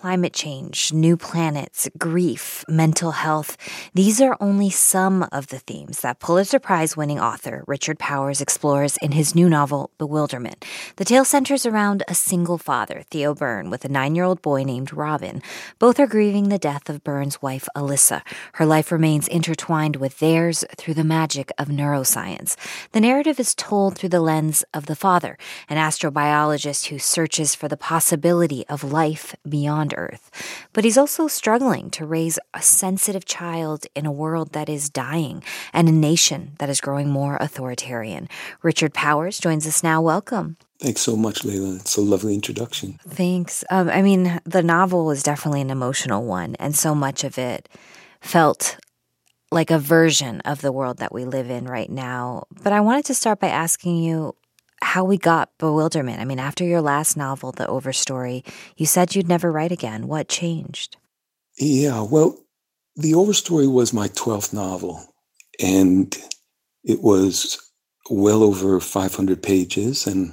climate change, new planets, grief, mental health. These are only some of the themes that Pulitzer Prize-winning author Richard Powers explores in his new novel, Bewilderment. The tale centers around a single father, Theo Byrne, with a 9-year-old boy named Robin. Both are grieving the death of Byrne's wife, Alyssa. Her life remains intertwined with theirs through the magic of neuroscience. The narrative is told through the lens of the father, an astrobiologist who searches for the possibility of life beyond Earth. But he's also struggling to raise a sensitive child in a world that is dying and a nation that is growing more authoritarian. Richard Powers joins us now. Welcome. Thanks so much, Layla. It's a lovely introduction. Thanks. The novel was definitely an emotional one, and so much of it felt like a version of the world that we live in right now. But I wanted to start by asking you how we got Bewilderment. After your last novel, The Overstory, you said you'd never write again. What changed? Yeah, well, The Overstory was my 12th novel, and it was well over 500 pages and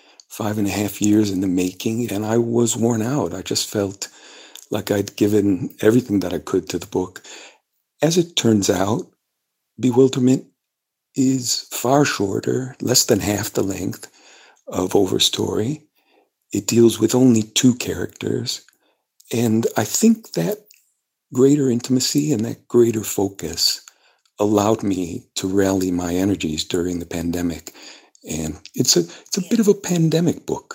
5.5 years in the making, and I was worn out. I just felt like I'd given everything that I could to the book. As it turns out, Bewilderment is far shorter, less than half the length of Overstory. It deals with only 2 characters. And I think that greater intimacy and that greater focus allowed me to rally my energies during the pandemic. And it's a bit of a pandemic book.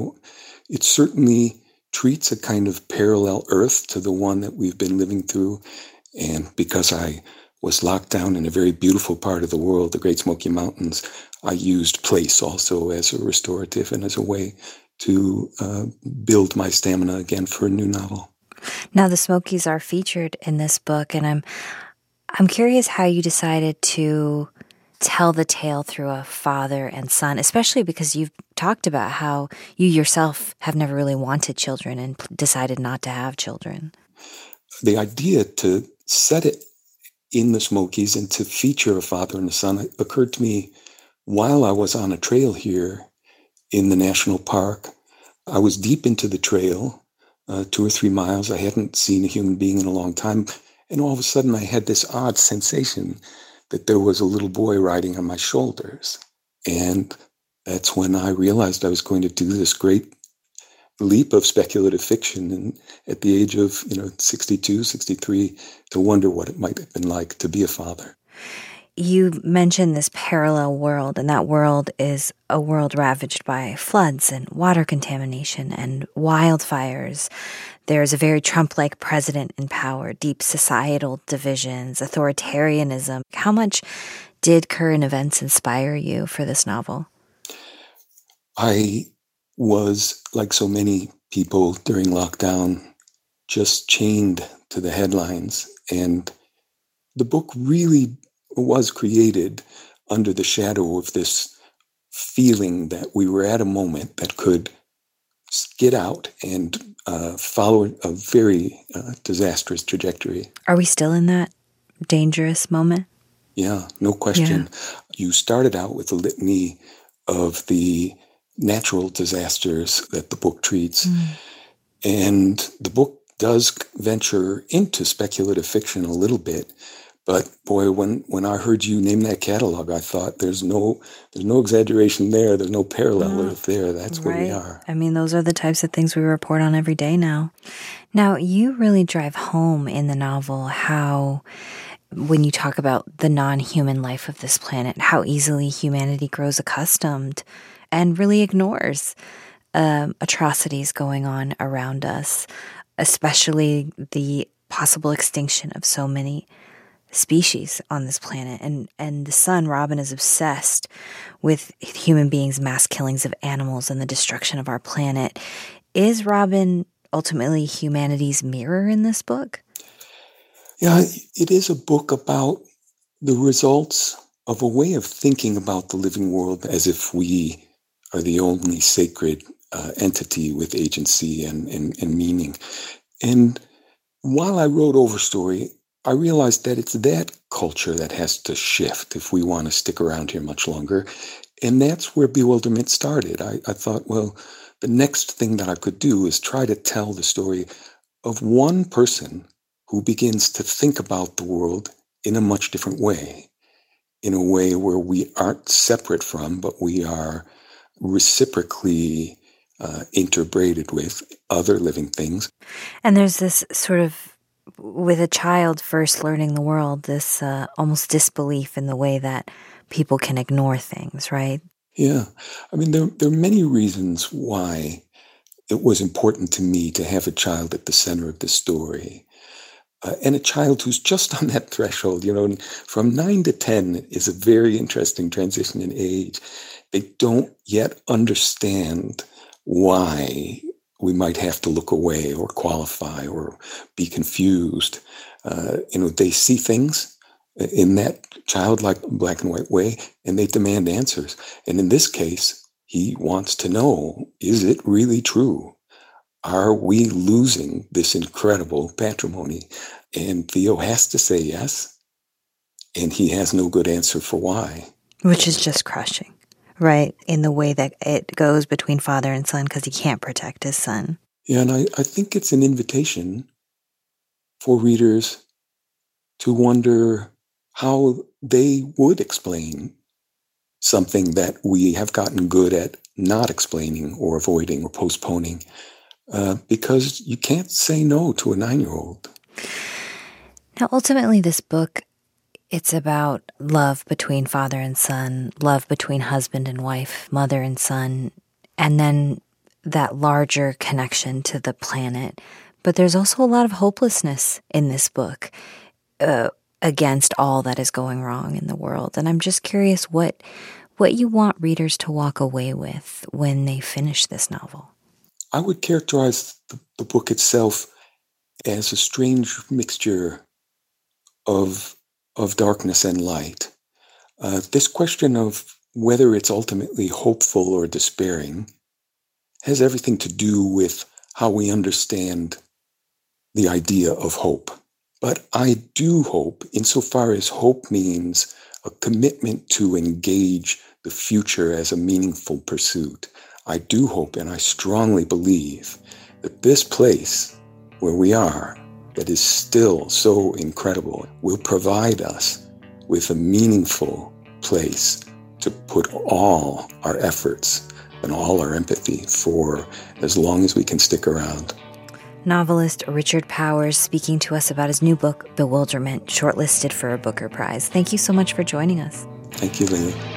It certainly treats a kind of parallel Earth to the one that we've been living through. And because I was locked down in a very beautiful part of the world, the Great Smoky Mountains, I used place also as a restorative and as a way to build my stamina again for a new novel. Now, the Smokies are featured in this book, and I'm curious how you decided to tell the tale through a father and son, especially because you've talked about how you yourself have never really wanted children and decided not to have children. The idea to set it in the Smokies and to feature a father and a son occurred to me while I was on a trail here in the national park. I was deep into the trail, 2 or 3 miles. I hadn't seen a human being in a long time. And all of a sudden I had this odd sensation that there was a little boy riding on my shoulders. And that's when I realized I was going to do this great leap of speculative fiction, and at the age of 62, 63, to wonder what it might have been like to be a father. You mentioned this parallel world, and that world is a world ravaged by floods and water contamination and wildfires. There's a very Trump-like president in power, deep societal divisions, authoritarianism. How much did current events inspire you for this novel? I was, like so many people during lockdown, just chained to the headlines. And the book really was created under the shadow of this feeling that we were at a moment that could skid out and follow a very disastrous trajectory. Are we still in that dangerous moment? Yeah, no question. Yeah. You started out with a litany of the natural disasters that the book treats. And the book does venture into speculative fiction a little bit. But boy, when I heard you name that catalog, I thought there's no exaggeration there. There's no parallel Earth there. That's where we are. Those are the types of things we report on every day now. Now, you really drive home in the novel how, when you talk about the non-human life of this planet, how easily humanity grows accustomed and really ignores atrocities going on around us, especially the possible extinction of so many species on this planet. And the son, Robin, is obsessed with human beings' mass killings of animals and the destruction of our planet. Is Robin ultimately humanity's mirror in this book? Yeah, it is a book about the results of a way of thinking about the living world as if we are the only sacred entity with agency and meaning. And while I wrote Overstory, I realized that it's that culture that has to shift if we want to stick around here much longer. And that's where Bewilderment started. I thought, well, the next thing that I could do is try to tell the story of one person who begins to think about the world in a much different way, in a way where we aren't separate from, but we are reciprocally interbraided with other living things. And there's this sort of, with a child first learning the world, this almost disbelief in the way that people can ignore things, right? Yeah. I mean, there are many reasons why it was important to me to have a child at the center of the story. And a child who's just on that threshold, from 9 to 10 is a very interesting transition in age. They don't yet understand why we might have to look away or qualify or be confused. They see things in that childlike black and white way, and they demand answers. And in this case, he wants to know, is it really true? Are we losing this incredible patrimony? And Theo has to say yes, and he has no good answer for why. Which is just crushing, right? In the way that it goes between father and son because he can't protect his son. Yeah, and I think it's an invitation for readers to wonder how they would explain something that we have gotten good at not explaining or avoiding or postponing. Because you can't say no to a 9-year-old. Now, ultimately, this book, it's about love between father and son, love between husband and wife, mother and son, and then that larger connection to the planet. But there's also a lot of hopelessness in this book against all that is going wrong in the world. And I'm just curious what you want readers to walk away with when they finish this novel. I would characterize the book itself as a strange mixture of darkness and light. This question of whether it's ultimately hopeful or despairing has everything to do with how we understand the idea of hope. But I do hope, insofar as hope means a commitment to engage the future as a meaningful pursuit, I do hope and I strongly believe that this place where we are, that is still so incredible, will provide us with a meaningful place to put all our efforts and all our empathy for as long as we can stick around. Novelist Richard Powers speaking to us about his new book, Bewilderment, shortlisted for a Booker Prize. Thank you so much for joining us. Thank you, Lily.